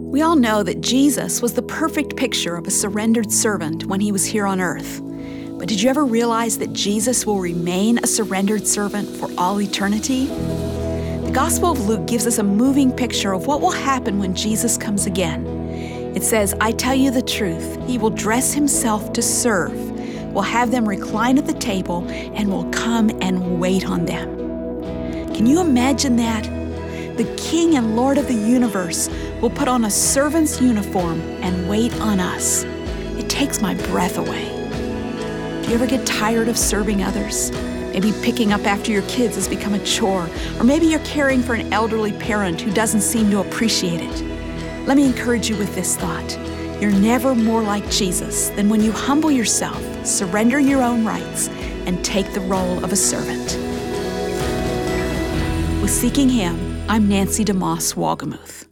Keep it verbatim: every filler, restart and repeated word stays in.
We all know that Jesus was the perfect picture of a surrendered servant when he was here on earth. But did you ever realize that Jesus will remain a surrendered servant for all eternity? The Gospel of Luke gives us a moving picture of what will happen when Jesus comes again. It says, "I tell you the truth, he will dress himself to serve, will have them recline at the table, and will come and wait on them." Can you imagine that? The King and Lord of the universe will put on a servant's uniform and wait on us. It takes my breath away. Do you ever get tired of serving others? Maybe picking up after your kids has become a chore, or maybe you're caring for an elderly parent who doesn't seem to appreciate it. Let me encourage you with this thought. You're never more like Jesus than when you humble yourself, surrender your own rights, and take the role of a servant. With Seeking Him, I'm Nancy DeMoss Wolgemuth.